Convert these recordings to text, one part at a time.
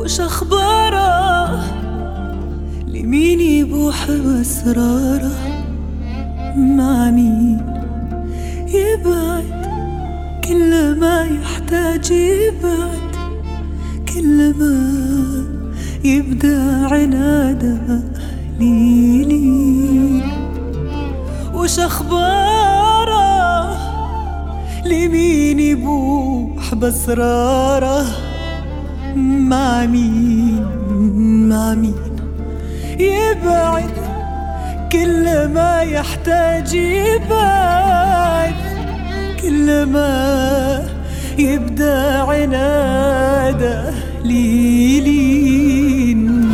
وش أخباره؟ لمين يبوح بأسراره؟ مع مين يبعد؟ كل ما يحتاج يبعد، كل ما يبدأ عناده ليلي. وش أخباره؟ لمين يبوح بأسراره؟ مع مين يبعد؟ كل ما يحتاج يبعد، كل ما يبدأ عناده ليلين.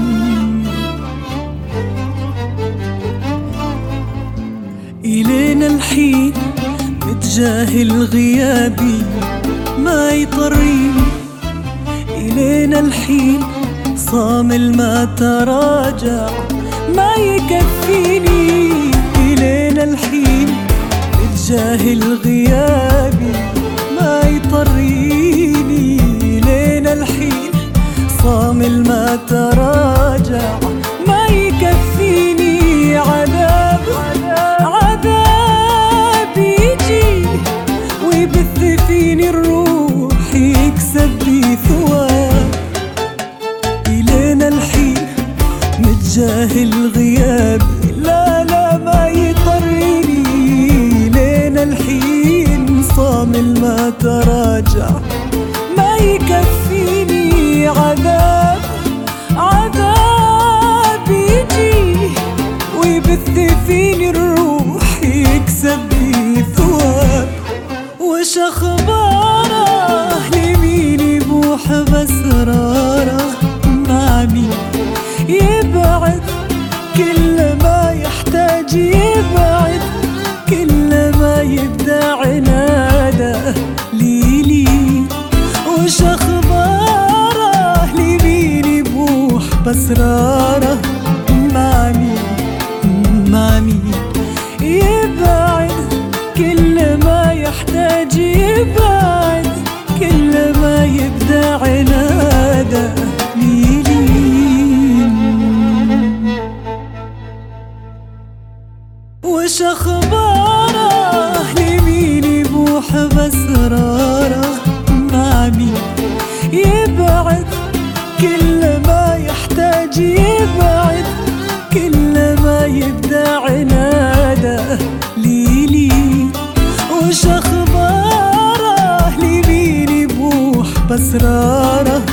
إلينا الحين متجاهل غيابي ما يطريني، إلينا الحين صامل ما تراجع ما يكفيني. إلينا الحين متجاهل غيابي ما يطريني، إلينا الحين صامل ما تراجع ما يكفيني. عذاب يجي ويبث فيني الروح يكسب بي ثواب. إلينا الحين متجاهل غيابي لا ما يطريني، إلينا الحين صامل ما تراجع ما يكفيني. عذاب يجي ويبث فيني الروح يكسب بي ثواب. وش أخباره؟ لمين يبوح بأسراره؟ مع مين يبعد؟ كل ما يحتاج يبعد، كل ما يبدأ عناده ليلي. وش أخباره؟ لمين يبوح بأسراره؟ مع مين يبعد؟ كل ما يحتاج يبعد، كل ما يبدأ عناده ليلين. وش أخباره؟ لمين يبوح بأسراره؟ مع مين يبعد؟ كل ما يحتاج يبعد، كل ما يبدأ عناده ليلي. وش أخباره؟ لمين يبوح بأسراره؟